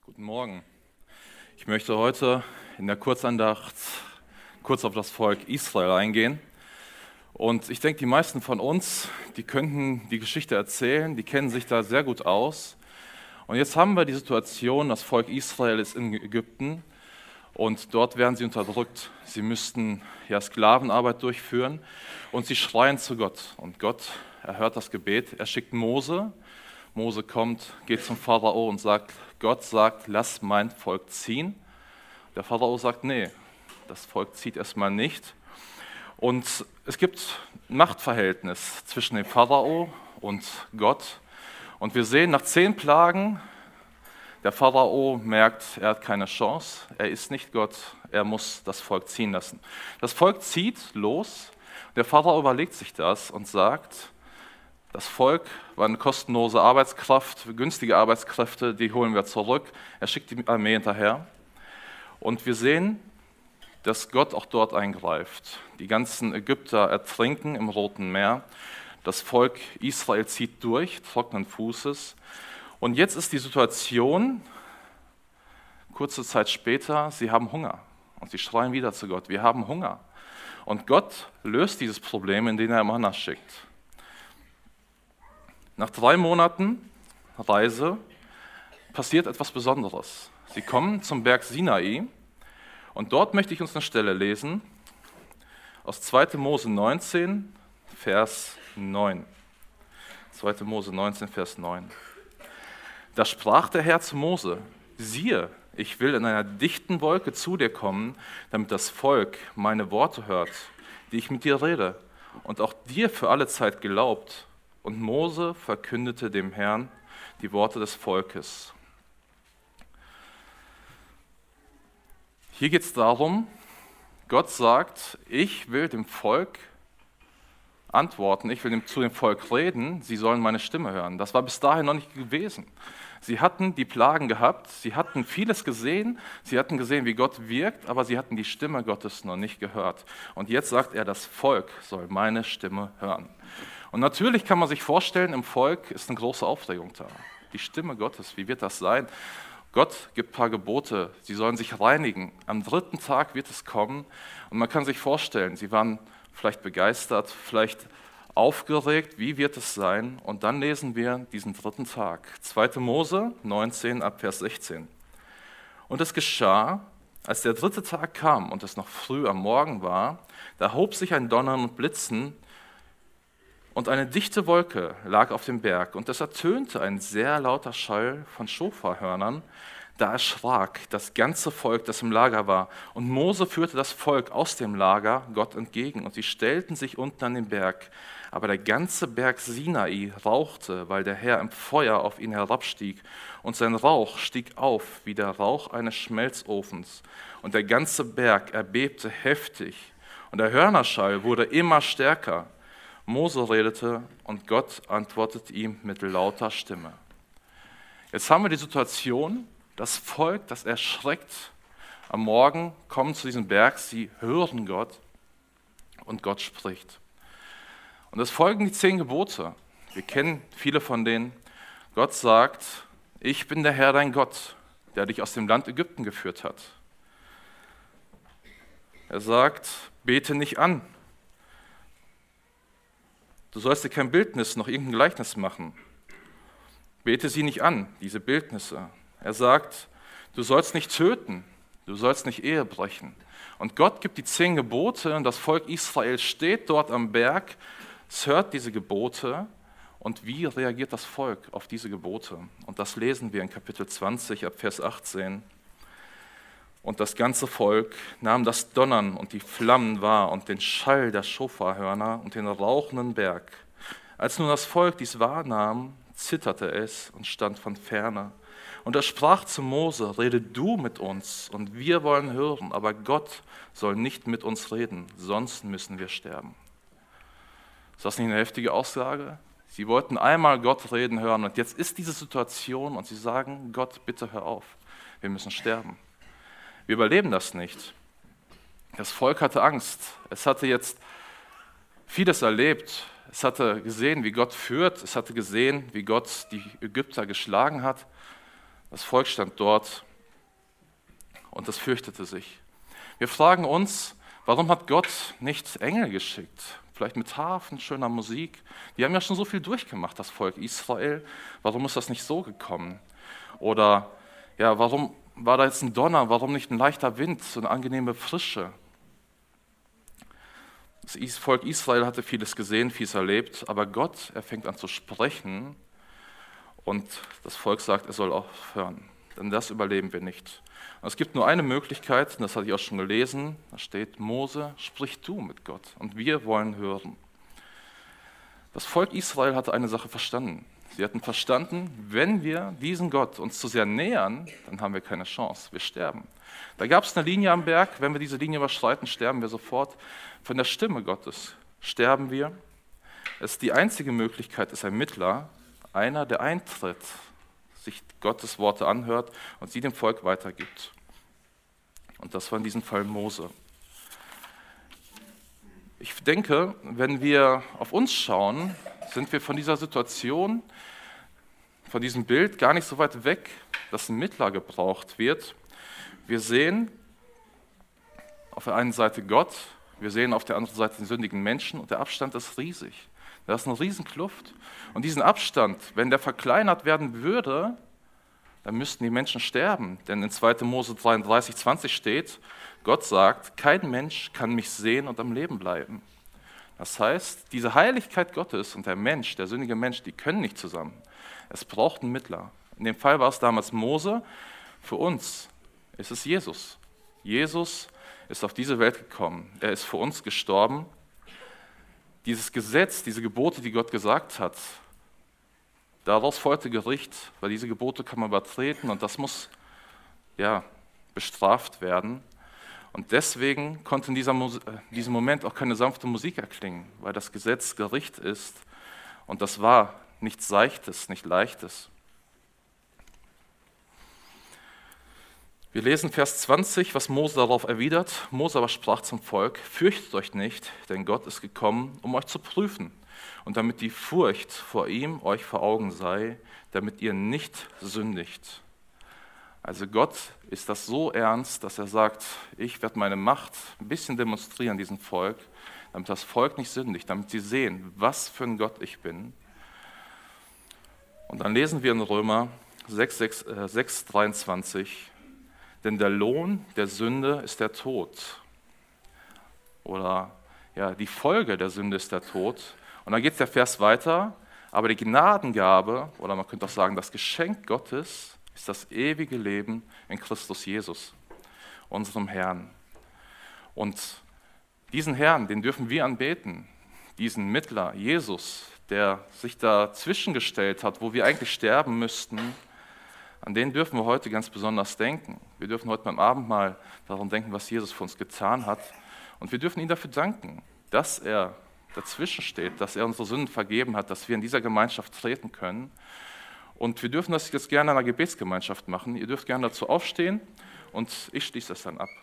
Guten Morgen. Ich möchte heute in der Kurzandacht kurz auf das Volk Israel eingehen. Und ich denke, die meisten von uns, die könnten die Geschichte erzählen, die kennen sich da sehr gut aus. Und jetzt haben wir die Situation, das Volk Israel ist in Ägypten und dort werden sie unterdrückt. Sie müssten Sklavenarbeit durchführen und sie schreien zu Gott. Und Gott erhört das Gebet, er schickt Mose. Mose kommt, geht zum Pharao und sagt, Gott sagt, lass mein Volk ziehen. Der Pharao sagt, nee, das Volk zieht erstmal nicht. Und es gibt ein Machtverhältnis zwischen dem Pharao und Gott. Und wir sehen, nach 10 Plagen, der Pharao merkt, er hat keine Chance, er ist nicht Gott, er muss das Volk ziehen lassen. Das Volk zieht los, der Pharao überlegt sich das und sagt, das Volk war eine kostenlose Arbeitskraft, günstige Arbeitskräfte, die holen wir zurück. Er schickt die Armee hinterher. Und wir sehen, dass Gott auch dort eingreift. Die ganzen Ägypter ertrinken im Roten Meer. Das Volk Israel zieht durch, trockenen Fußes. Und jetzt ist die Situation, kurze Zeit später, sie haben Hunger. Und sie schreien wieder zu Gott, wir haben Hunger. Und Gott löst dieses Problem, indem er Manna schickt. Nach 3 Monaten Reise passiert etwas Besonderes. Sie kommen zum Berg Sinai und dort möchte ich uns eine Stelle lesen aus 2. Mose 19, Vers 9. 2. Mose 19, Vers 9. Da sprach der Herr zu Mose, siehe, ich will in einer dichten Wolke zu dir kommen, damit das Volk meine Worte hört, die ich mit dir rede, und auch dir für alle Zeit glaubt. Und Mose verkündete dem Herrn die Worte des Volkes. Hier geht es darum, Gott sagt, ich will dem Volk antworten, ich will zu dem Volk reden, sie sollen meine Stimme hören. Das war bis dahin noch nicht gewesen. Sie hatten die Plagen gehabt, sie hatten vieles gesehen, sie hatten gesehen, wie Gott wirkt, aber sie hatten die Stimme Gottes noch nicht gehört. Und jetzt sagt er, das Volk soll meine Stimme hören. Und natürlich kann man sich vorstellen, im Volk ist eine große Aufregung da. Die Stimme Gottes, wie wird das sein? Gott gibt ein paar Gebote, sie sollen sich reinigen. Am 3. Tag wird es kommen und man kann sich vorstellen, sie waren vielleicht begeistert, vielleicht aufgeregt, wie wird es sein? Und dann lesen wir diesen 3. Tag, 2. Mose 19 ab Vers 16. Und es geschah, als der 3. Tag kam und es noch früh am Morgen war, da hob sich ein Donnern und Blitzen und eine dichte Wolke lag auf dem Berg, und es ertönte ein sehr lauter Schall von Schofarhörnern. Da erschrak das ganze Volk, das im Lager war. Und Mose führte das Volk aus dem Lager Gott entgegen, und sie stellten sich unten an den Berg. Aber der ganze Berg Sinai rauchte, weil der Herr im Feuer auf ihn herabstieg. Und sein Rauch stieg auf wie der Rauch eines Schmelzofens. Und der ganze Berg erbebte heftig. Und der Hörnerschall wurde immer stärker. Mose redete und Gott antwortet ihm mit lauter Stimme. Jetzt haben wir die Situation, das Volk, das erschreckt, am Morgen kommen zu diesem Berg, sie hören Gott und Gott spricht. Und es folgen die 10 Gebote. Wir kennen viele von denen. Gott sagt, ich bin der Herr dein Gott, der dich aus dem Land Ägypten geführt hat. Er sagt, bete nicht an. Du sollst dir kein Bildnis noch irgendein Gleichnis machen. Bete sie nicht an, diese Bildnisse. Er sagt, du sollst nicht töten, du sollst nicht Ehe brechen. Und Gott gibt die 10 Gebote und das Volk Israel steht dort am Berg, es hört diese Gebote. Und wie reagiert das Volk auf diese Gebote? Und das lesen wir in Kapitel 20 ab Vers 18. Und das ganze Volk nahm das Donnern und die Flammen wahr und den Schall der Schofarhörner und den rauchenden Berg. Als nun das Volk dies wahrnahm, zitterte es und stand von ferne. Und er sprach zu Mose, rede du mit uns und wir wollen hören, aber Gott soll nicht mit uns reden, sonst müssen wir sterben. Ist das nicht eine heftige Aussage? Sie wollten einmal Gott reden hören und jetzt ist diese Situation und sie sagen, Gott, bitte hör auf, wir müssen sterben. Wir überleben das nicht. Das Volk hatte Angst. Es hatte jetzt vieles erlebt. Es hatte gesehen, wie Gott führt. Es hatte gesehen, wie Gott die Ägypter geschlagen hat. Das Volk stand dort und es fürchtete sich. Wir fragen uns, warum hat Gott nicht Engel geschickt? Vielleicht mit Harfen, schöner Musik. Die haben ja schon so viel durchgemacht, das Volk Israel. Warum ist das nicht so gekommen? Oder ja, warum war da jetzt ein Donner? Warum nicht ein leichter Wind, so eine angenehme Frische? Das Volk Israel hatte vieles gesehen, vieles erlebt, aber Gott, er fängt an zu sprechen und das Volk sagt, er soll aufhören, denn das überleben wir nicht. Und es gibt nur eine Möglichkeit, und das hatte ich auch schon gelesen, da steht, Mose, sprich du mit Gott und wir wollen hören. Das Volk Israel hatte eine Sache verstanden. Sie hatten verstanden, wenn wir diesen Gott uns zu sehr nähern, dann haben wir keine Chance, wir sterben. Da gab es eine Linie am Berg, wenn wir diese Linie überschreiten, sterben wir sofort. Von der Stimme Gottes sterben wir. Die einzige Möglichkeit ist ein Mittler, einer, der eintritt, sich Gottes Worte anhört und sie dem Volk weitergibt. Und das war in diesem Fall Mose. Ich denke, wenn wir auf uns schauen, sind wir von dieser Situation, von diesem Bild gar nicht so weit weg, dass ein Mittler gebraucht wird. Wir sehen auf der einen Seite Gott, wir sehen auf der anderen Seite den sündigen Menschen und der Abstand ist riesig. Da ist eine Riesenkluft. Und diesen Abstand, wenn der verkleinert werden würde, dann müssten die Menschen sterben. Denn in 2. Mose 33, 20 steht, Gott sagt, kein Mensch kann mich sehen und am Leben bleiben. Das heißt, diese Heiligkeit Gottes und der Mensch, der sündige Mensch, die können nicht zusammen. Es braucht einen Mittler. In dem Fall war es damals Mose. Für uns ist es Jesus. Jesus ist auf diese Welt gekommen. Er ist für uns gestorben. Dieses Gesetz, diese Gebote, die Gott gesagt hat, daraus folgte Gericht, weil diese Gebote kann man übertreten und das muss bestraft werden. Und deswegen konnte in diesem Moment auch keine sanfte Musik erklingen, weil das Gesetz Gericht ist und das war nichts Seichtes, nicht Leichtes. Wir lesen Vers 20, was Mose darauf erwidert. Mose aber sprach zum Volk, fürchtet euch nicht, denn Gott ist gekommen, um euch zu prüfen und damit die Furcht vor ihm euch vor Augen sei, damit ihr nicht sündigt. Also Gott ist das so ernst, dass er sagt, ich werde meine Macht ein bisschen demonstrieren diesem Volk, damit das Volk nicht sündigt, damit sie sehen, was für ein Gott ich bin. Und dann lesen wir in Römer 6,23, denn der Lohn der Sünde ist der Tod. Oder die Folge der Sünde ist der Tod. Und dann geht der Vers weiter, aber die Gnadengabe, oder man könnte auch sagen, das Geschenk Gottes ist das ewige Leben in Christus Jesus, unserem Herrn. Und diesen Herrn, den dürfen wir anbeten, diesen Mittler, Jesus, der sich dazwischen gestellt hat, wo wir eigentlich sterben müssten, an den dürfen wir heute ganz besonders denken. Wir dürfen heute beim Abendmahl daran denken, was Jesus für uns getan hat. Und wir dürfen ihm dafür danken, dass er dazwischen steht, dass er unsere Sünden vergeben hat, dass wir in dieser Gemeinschaft treten können. Und wir dürfen das jetzt gerne in einer Gebetsgemeinschaft machen. Ihr dürft gerne dazu aufstehen und ich schließe das dann ab.